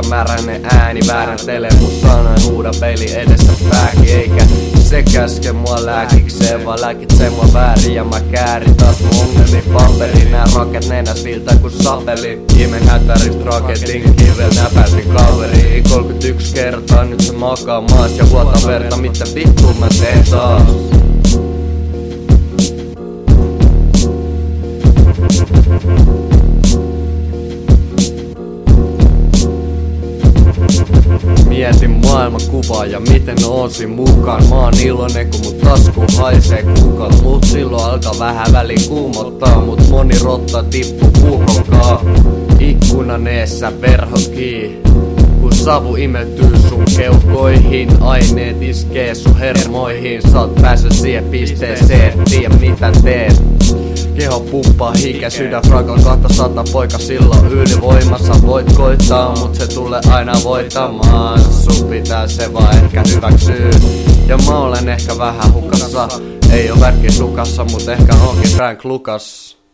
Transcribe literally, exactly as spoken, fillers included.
märänen ääni vääräntele mun sanoin, huuda peili edestä pääkin. Eikä se käske mua lääkikseen, vaan lääkitsee mua väärin ja mä käärin taas mun ongelmi pamperi. Nää raket nenäs viiltää ku sapeli. Imen hätärist raketin kivel näpäsin kaveri. kolmekymmentäyksi kertaa nyt se makaa maas ja vuota verta, mitä vittu mä teen taas. Mietin maailmankuvaa ja miten nousin mukaan. Mä oon iloinen kun mun tasku haisee kukat. Mut silloin alkaa vähän väliin kuumottaa. Mut moni rotta tippuu puukokaa. Ikkunan eessä verho kiinni. Kun savu imeltyy sun keuhkoihin, aineet iskee sun hermoihin. Sä oot päässyt siihen pisteeseen, tiedä mitä teet. Keho pumppaa hike, sydän fragal kaksisata poika silloin ylivoimassa. Voit koittaa, mut se tulee aina voittamaan. Sun pitää se vaan ehkä hyväksyä. Ja mä olen ehkä vähän hukassa. Ei oo värkki sukassa, mut ehkä onkin Frank Lucas.